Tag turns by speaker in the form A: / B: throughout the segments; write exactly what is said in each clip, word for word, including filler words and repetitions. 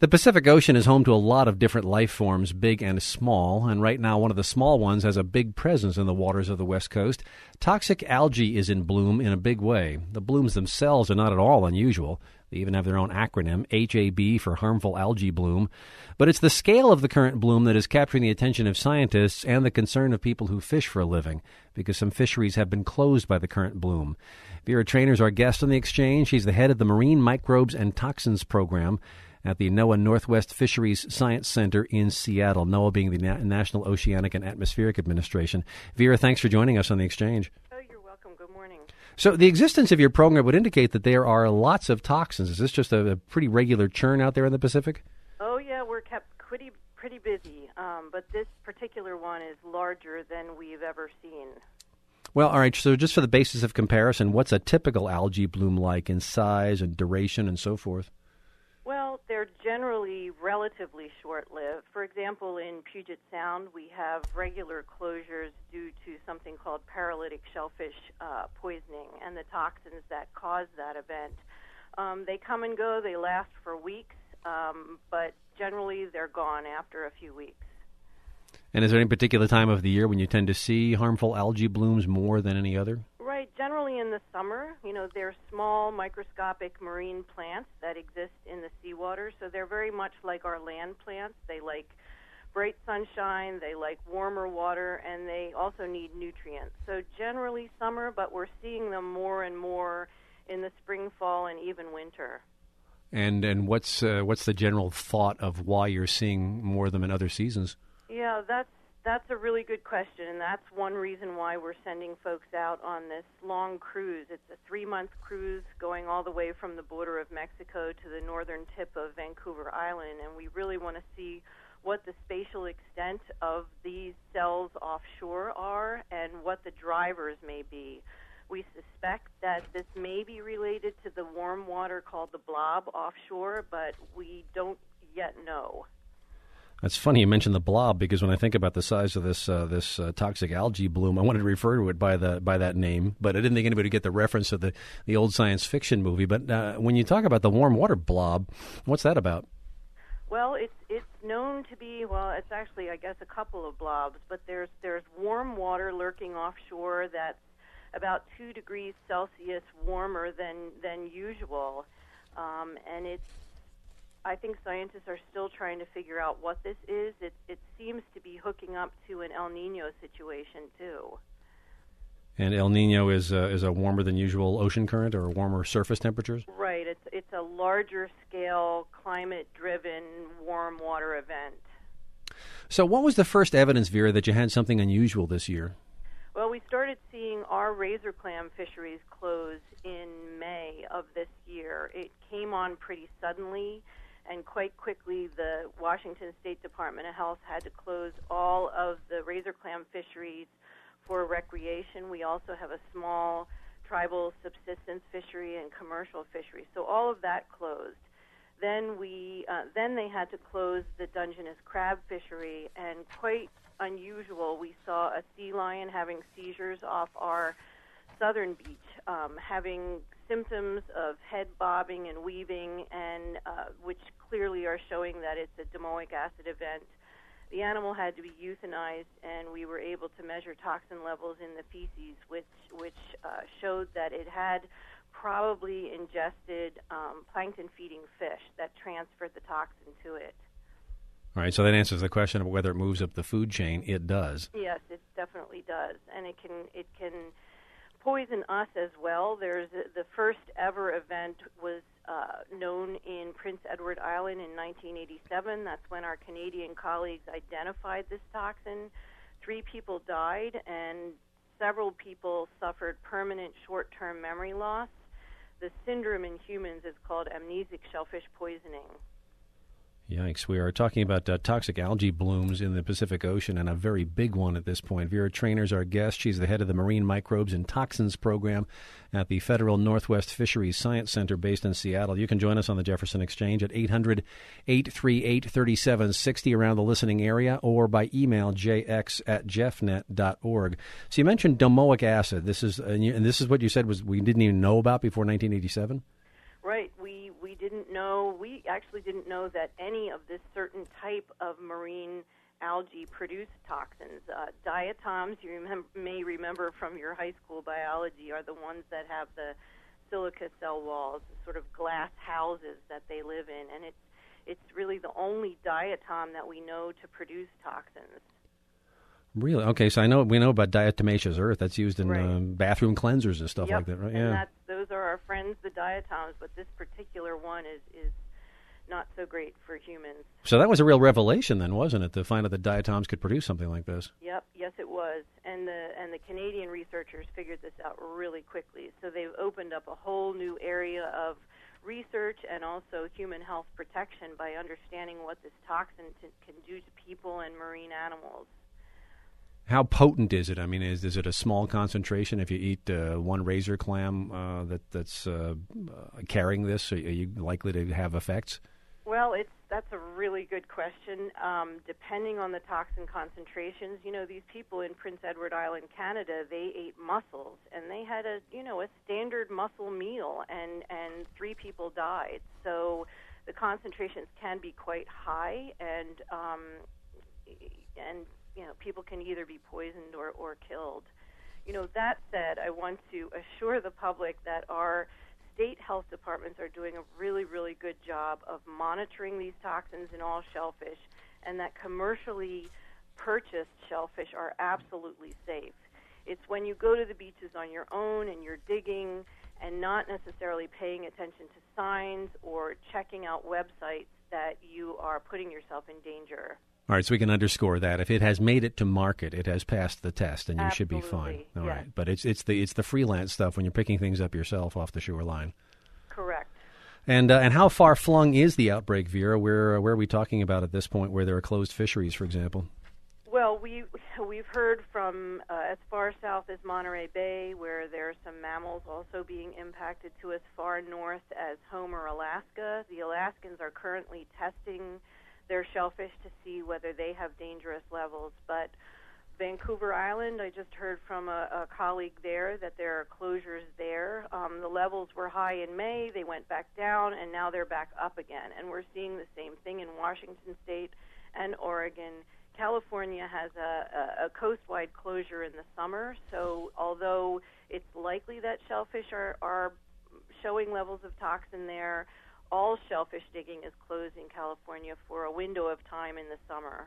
A: The Pacific Ocean is home to a lot of different life forms, big and small, and right now one of the small ones has a big presence in the waters of the West Coast. Toxic algae is in bloom in a big way. The blooms themselves are not at all unusual. They even have their own acronym, H A B for harmful algae bloom. But it's the scale of the current bloom that is capturing the attention of scientists and the concern of people who fish for a living, because some fisheries have been closed by the current bloom. Vera Trainer is our guest on the Exchange. She's the head of the Marine Microbes and Toxins Program at the NOAA Northwest Fisheries Science Center in Seattle, NOAA being the Na- National Oceanic and Atmospheric Administration. Vera, thanks for joining us on the Exchange.
B: Oh, you're welcome. Good morning.
A: So the existence of your program would indicate that there are lots of toxins. Is this just a, a pretty regular churn out there in the Pacific?
B: Oh, yeah, we're kept pretty, pretty busy, um, but this particular one is larger than we've ever seen.
A: Well, all right, so just for the basis of comparison, what's a typical algae bloom like in size and duration and so forth?
B: Well, they're generally relatively short-lived. For example, in Puget Sound, we have regular closures due to something called paralytic shellfish uh, poisoning and the toxins that cause that event. Um, they come and go. They last for weeks, um, but generally they're gone after a few weeks.
A: And is there any particular time of the year when you tend to see harmful algae blooms more than any other?
B: Right, generally in the summer. You know, they're small microscopic marine plants that exist in the seawater, so they're very much like our land plants. They like bright sunshine, they like warmer water, and they also need nutrients. So generally summer, but we're seeing them more and more in the spring, fall, and even winter.
A: And and what's uh, what's the general thought of why you're seeing more of them in other seasons?
B: Yeah, that's that's a really good question, and that's one reason why we're sending folks out on this long cruise. It's a three-month cruise going all the way from the border of Mexico to the northern tip of Vancouver Island, and we really want to see what the spatial extent of these cells offshore are and what the drivers may be. We suspect that this may be related to the warm water called the blob offshore, but we don't yet know.
A: That's funny you mentioned the blob, because when I think about the size of this uh, this uh, toxic algae bloom, I wanted to refer to it by the by that name, but I didn't think anybody would get the reference to the, the old science fiction movie. But uh, when you talk about the warm water blob, what's that about?
B: Well, it's it's known to be, well, it's actually, I guess, a couple of blobs, but there's there's warm water lurking offshore that's about two degrees Celsius warmer than, than usual, um, and it's I think scientists are still trying to figure out what this is. It, it seems to be hooking up to an El Nino situation, too.
A: And El Nino is uh, is a warmer than usual ocean current or warmer surface temperatures?
B: Right. It's, it's a larger scale, climate-driven, warm water event.
A: So what was the first evidence, Vera, that you had something unusual this year?
B: Well, we started seeing our razor clam fisheries close in May of this year. It came on pretty suddenly. And quite quickly, the Washington State Department of Health had to close all of the razor clam fisheries for recreation. We also have a small tribal subsistence fishery and commercial fishery. So all of that closed. Then we, uh, then they had to close the Dungeness crab fishery, and quite unusual, we saw a sea lion having seizures off our southern beach, um, having symptoms of head bobbing and weaving, and uh, which clearly are showing that it's a domoic acid event. The animal had to be euthanized, and we were able to measure toxin levels in the feces, which which uh, showed that it had probably ingested um, plankton-feeding fish that transferred the toxin to it.
A: All right, so that answers the question of whether it moves up the food chain. It does.
B: Yes, it definitely does, and it can it can poison us as well. There's a, the first ever event was uh, known in Prince Edward Island in nineteen eighty-seven. That's when our Canadian colleagues identified this toxin. Three people died, and several people suffered permanent short-term memory loss. The syndrome in humans is called amnesic shellfish poisoning.
A: Yikes. We are talking about uh, toxic algae blooms in the Pacific Ocean, and a very big one at this point. Vera Trainer is our guest. She's the head of the Marine Microbes and Toxins Program at the Federal Northwest Fisheries Science Center based in Seattle. You can join us on the Jefferson Exchange at eight hundred, eight three eight, three seven six zero around the listening area, or by email j x at jeffnet dot org. So you mentioned domoic acid. This is, and this is what you said was we didn't even know about before nineteen eighty-seven?
B: Right. We we didn't know, we actually didn't know that any of this certain type of marine algae produce toxins. Uh, diatoms, you remember, may remember from your high school biology, are the ones that have the silica cell walls, the sort of glass houses that they live in, and it's it's really the only diatom that we know to produce toxins.
A: Really? Okay, so I know we know about diatomaceous earth. That's used in
B: right.
A: um, bathroom cleansers and stuff
B: yep.
A: like that, right?
B: And
A: yeah.
B: that's, those are our friends, the diatoms, but this particular one is, is not so great for humans.
A: So that was a real revelation then, wasn't it, to find out that diatoms could produce something like this?
B: Yep, yes it was. And the and the Canadian researchers figured this out really quickly. So they've opened up a whole new area of research and also human health protection by understanding what this toxin t- can do to people and marine animals.
A: How potent is it? I mean, is is it a small concentration? If you eat uh, one razor clam uh, that that's uh, uh, carrying this, are you likely to have effects?
B: Well, it's that's a really good question. Um, depending on the toxin concentrations, you know, these people in Prince Edward Island, Canada, they ate mussels, and they had a you know a standard mussel meal, and and three people died. So the concentrations can be quite high, and um, and you know people can either be poisoned or or killed. You know, that said, I want to assure the public that our state health departments are doing a really, really good job of monitoring these toxins in all shellfish, and that commercially purchased shellfish are absolutely safe. It's when you go to the beaches on your own and you're digging and not necessarily paying attention to signs or checking out websites that you are putting yourself in danger.
A: All right, so we can underscore that. If it has made it to market, it has passed the test, and you
B: Absolutely,
A: should be fine. All
B: yes.
A: right, but it's it's the it's the freelance stuff when you're picking things up yourself off the shoreline.
B: Correct.
A: And uh, and how far flung is the outbreak, Vera? Where uh, where are we talking about at this point, where there are closed fisheries, for example?
B: Well, we we've heard from uh, as far south as Monterey Bay, where there are some mammals also being impacted, to as far north as Homer, Alaska. The Alaskans are currently testing their shellfish to see whether they have dangerous levels. But Vancouver Island, I just heard from a, a colleague there that there are closures there. Um, the levels were high in May, they went back down, and now they're back up again. And we're seeing the same thing in Washington State and Oregon. California has a, a, a coast-wide closure in the summer, so although it's likely that shellfish are, are showing levels of toxin there, all shellfish digging is closed in California for a window of time in the summer.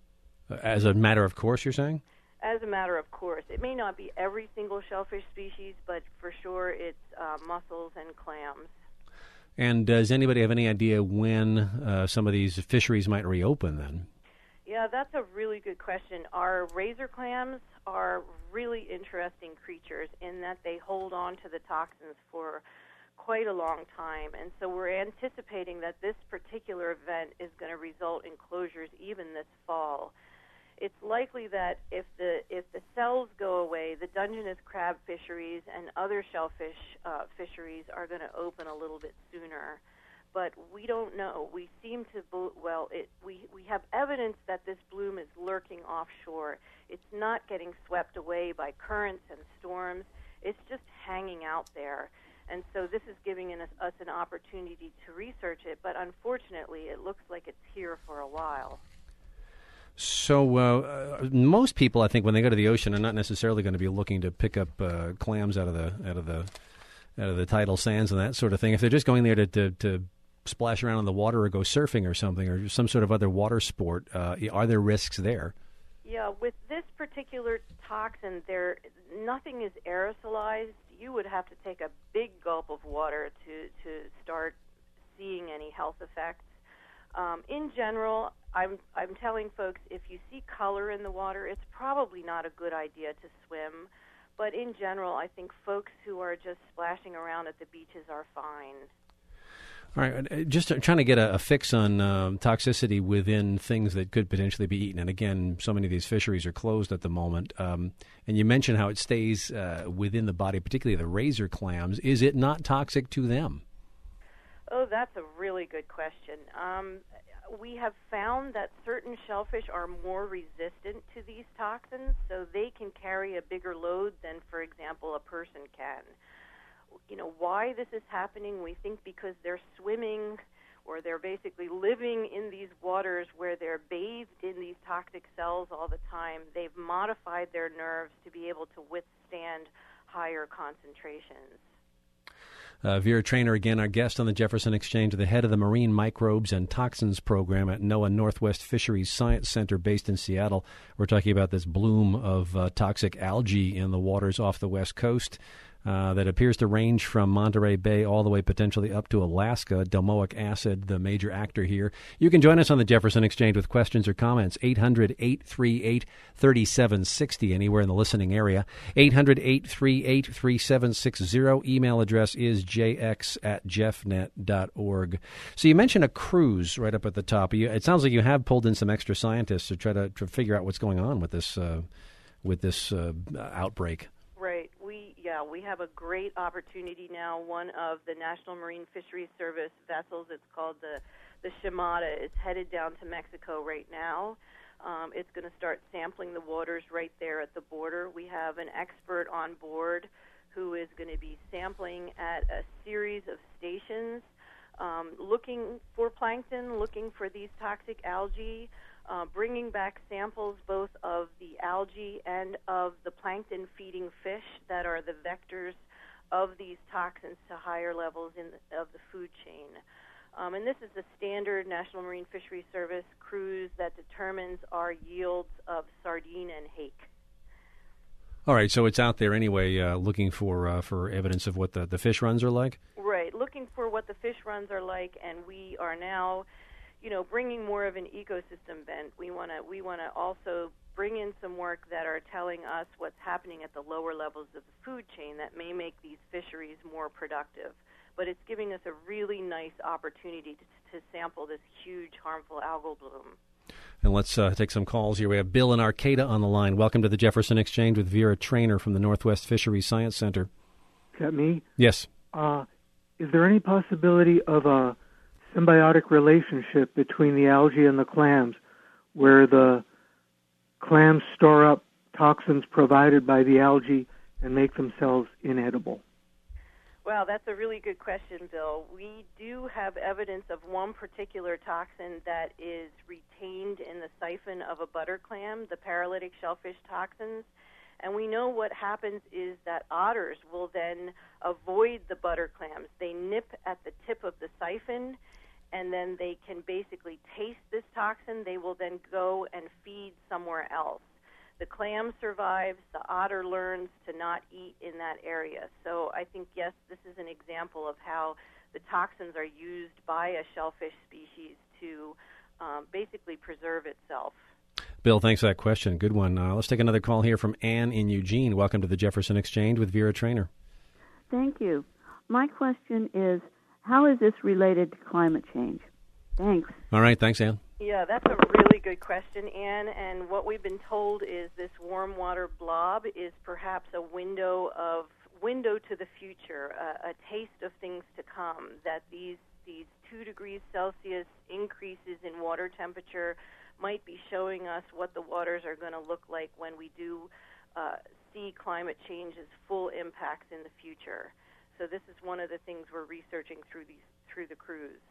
A: As a matter of course, you're saying?
B: As a matter of course. It may not be every single shellfish species, but for sure it's uh, mussels and clams.
A: And does anybody have any idea when uh, some of these fisheries might reopen then?
B: Yeah, that's a really good question. Our razor clams are really interesting creatures in that they hold on to the toxins for quite a long time, and so we're anticipating that this particular event is going to result in closures even this fall. It's likely that if the if the cells go away, the Dungeness crab fisheries and other shellfish uh, fisheries are going to open a little bit sooner. But we don't know. We seem to, well, it, we, we have evidence that this bloom is lurking offshore. It's not getting swept away by currents and storms. It's just hanging out there. And so this is giving us, us an opportunity to research it, but unfortunately it looks like it's here for a while.
A: So uh, uh, most people, I think, when they go to the ocean, are not necessarily going to be looking to pick up uh, clams out of the out of the out of the tidal sands and that sort of thing. If they're just going there to, to, to splash around in the water or go surfing or something or some sort of other water sport, uh, are there risks there?
B: Yeah, with this particular toxin, there nothing is aerosolized. You would have to take a big gulp of water to, to start seeing any health effects. Um, in general, I'm I'm telling folks, if you see color in the water, it's probably not a good idea to swim. But in general, I think folks who are just splashing around at the beaches are fine.
A: All right, just trying to get a, a fix on um, toxicity within things that could potentially be eaten. And again, so many of these fisheries are closed at the moment. Um, and you mentioned how it stays uh, within the body, particularly the razor clams. Is it not toxic to them?
B: Oh, that's a really good question. Um, we have found that certain shellfish are more resistant to these toxins, so they can carry a bigger load than, for example, a person can. You know, why this is happening, we think because they're swimming or they're basically living in these waters where they're bathed in these toxic cells all the time. They've modified their nerves to be able to withstand higher concentrations.
A: Uh, Vera Trainer, again, our guest on the Jefferson Exchange, the head of the Marine Microbes and Toxins Program at NOAA Northwest Fisheries Science Center based in Seattle. We're talking about this bloom of uh, toxic algae in the waters off the West Coast uh, that appears to range from Monterey Bay all the way potentially up to Alaska. Domoic acid, the major actor here. You can join us on the Jefferson Exchange with questions or comments. eight hundred, eight three eight, three seven six zero, anywhere in the listening area. eight hundred, eight three eight, three seven six zero. Email address is j x at jeffnet dot org. So you mentioned a cruise right up at the top. You, it sounds like you have pulled in some extra scientists to try to, to figure out what's going on with this uh, with this uh, outbreak.
B: Right. We yeah we have a great opportunity now. One of the National Marine Fisheries Service vessels, it's called the the Shimada, is headed down to Mexico right now. Um, it's going to start sampling the waters right there at the border. We have an expert on board who is going to be sampling at a series of stations, um, looking for plankton, looking for these toxic algae, uh, bringing back samples both of the algae and of the plankton-feeding fish that are the vectors of these toxins to higher levels in the, of the food chain. Um, and this is the standard National Marine Fisheries Service cruise that determines our yields of sardine and hake.
A: All right, so it's out there anyway, uh, looking for uh, for evidence of what the, the fish runs are like?
B: Right, looking for what the fish runs are like, and we are now, you know, bringing more of an ecosystem bent. We want to we want to also bring in some work that are telling us what's happening at the lower levels of the food chain that may make these fisheries more productive. But it's giving us a really nice opportunity to, to sample this huge harmful algal bloom.
A: And let's uh, take some calls here. We have Bill in Arcata on the line. Welcome to the Jefferson Exchange with Vera Trainer from the Northwest Fisheries Science Center.
C: Is that me?
A: Yes.
C: Uh, is there any possibility of a symbiotic relationship between the algae and the clams, where the clams store up toxins provided by the algae and make themselves inedible?
B: Well, that's a really good question, Bill. We do have evidence of one particular toxin that is retained in the siphon of a butter clam, the paralytic shellfish toxins. And we know what happens is that otters will then avoid the butter clams. They nip at the tip of the siphon, and then they can basically taste this toxin. They will then go and feed somewhere else. The clam survives, the otter learns to not eat in that area. So I think, yes, this is an example of how the toxins are used by a shellfish species to um, basically preserve itself.
A: Bill, thanks for that question. Good one. Uh, let's take another call here from Ann in Eugene. Welcome to the Jefferson Exchange with Vera Trainer.
D: Thank you. My question is, how is this related to climate change? Thanks.
A: All right. Thanks, Ann.
B: Yeah, that's a really good question, Ann. And what we've been told is this warm water blob is perhaps a window of window to the future, a, a taste of things to come. That these these two degrees Celsius increases in water temperature might be showing us what the waters are going to look like when we do uh, see climate change's full impacts in the future. So this is one of the things we're researching through these through the cruise.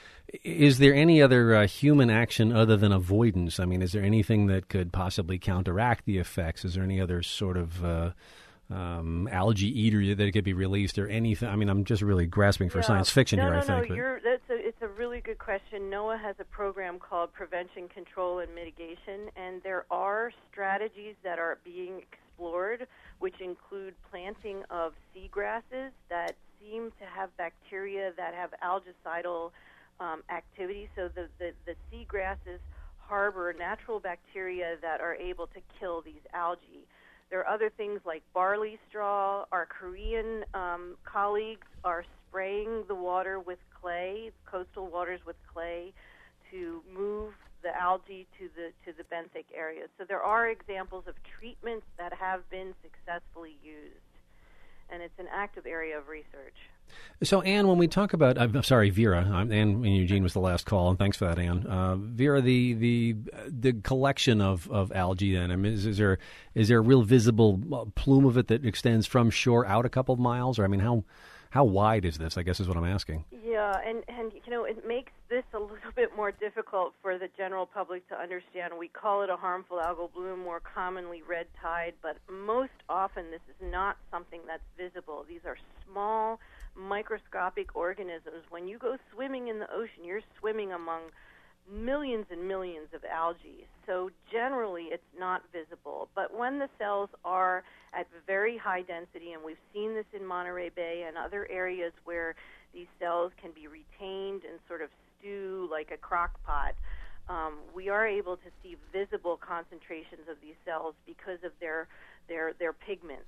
A: Is there any other uh, human action other than avoidance? I mean, is there anything that could possibly counteract the effects? Is there any other sort of uh, um, algae eater that could be released or anything? I mean, I'm just really grasping for
B: yeah.
A: science fiction
B: no,
A: here,
B: no,
A: I think.
B: No,
A: but...
B: you're, that's a, it's a really good question. NOAA has a program called Prevention, Control, and Mitigation, and there are strategies that are being explored, which include planting of seagrasses that seem to have bacteria that have algicidal Um, activity. So the, the, the seagrasses harbor natural bacteria that are able to kill these algae. There are other things like barley straw. Our Korean um, colleagues are spraying the water with clay, coastal waters with clay, to move the algae to the to the benthic areas. So there are examples of treatments that have been successfully used, and it's an active area of research.
A: So, Ann, when we talk about, I'm sorry, Vera, Ann in Eugene was the last call, and thanks for that, Ann. Uh, Vera, the the the collection of, of algae, then, I mean, is, is there is there a real visible plume of it that extends from shore out a couple of miles, or I mean, how how wide is this? I guess is what I'm asking.
B: Yeah, and and you know, it makes this a little bit more difficult for the general public to understand. We call it a harmful algal bloom, more commonly red tide, but most often this is not something that's visible. These are small, microscopic organisms. When you go swimming in the ocean, you're swimming among millions and millions of algae. So generally it's not visible. But when the cells are at very high density, and we've seen this in Monterey Bay and other areas where these cells can be retained and sort of stew like a crock pot, um, we are able to see visible concentrations of these cells because of their their their pigments.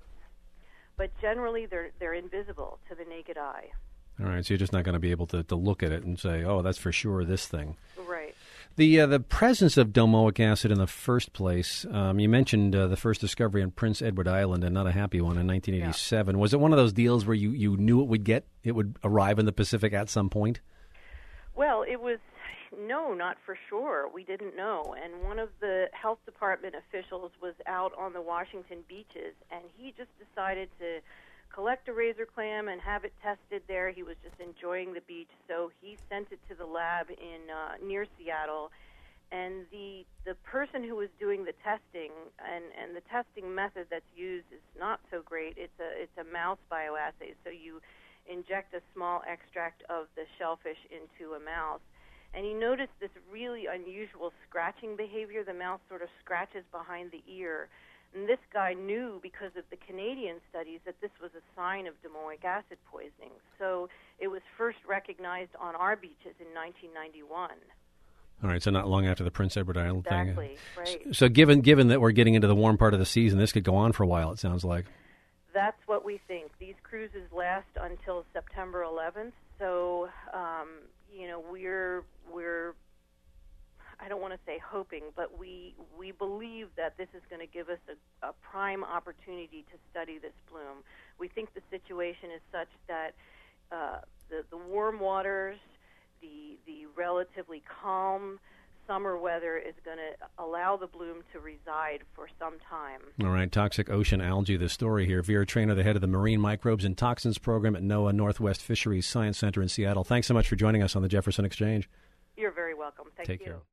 B: But generally they're they're invisible to the naked eye.
A: All right, so you're just not going to be able to, to look at it and say, oh, that's for sure this thing.
B: Right.
A: The uh, the presence of domoic acid in the first place, um, you mentioned uh, the first discovery on Prince Edward Island, and not a happy one, in nineteen eighty-seven. Yeah. Was it one of those deals where you, you knew it would get, it would arrive in the Pacific at some point?
B: Well, it was, no, not for sure. We didn't know. And one of the health department officials was out on the Washington beaches, and he just decided to collect a razor clam and have it tested there. He was just enjoying the beach, so he sent it to the lab in uh, near Seattle. And the the person who was doing the testing, and, and the testing method that's used is not so great. It's a it's a mouse bioassay, so you inject a small extract of the shellfish into a mouse. And he noticed this really unusual scratching behavior. The mouse sort of scratches behind the ear. And this guy knew, because of the Canadian studies, that this was a sign of domoic acid poisoning. So it was first recognized on our beaches in nineteen ninety-one.
A: All right, so not long after the Prince Edward Island
B: exactly,
A: thing.
B: Exactly, right.
A: So given given that we're getting into the warm part of the season, this could go on for a while, it sounds like.
B: That's what we think. These cruises last until September eleventh. So, um, you know, we're we're... I don't want to say hoping, but we we believe that this is going to give us a, a prime opportunity to study this bloom. We think the situation is such that uh, the, the warm waters, the the relatively calm summer weather is going to allow the bloom to reside for some time.
A: All right, toxic ocean algae, the story here. Vera Traynor, the head of the Marine Microbes and Toxins Program at NOAA Northwest Fisheries Science Center in Seattle. Thanks so much for joining us on the Jefferson Exchange.
B: You're very welcome. Thank
A: Take
B: you.
A: care.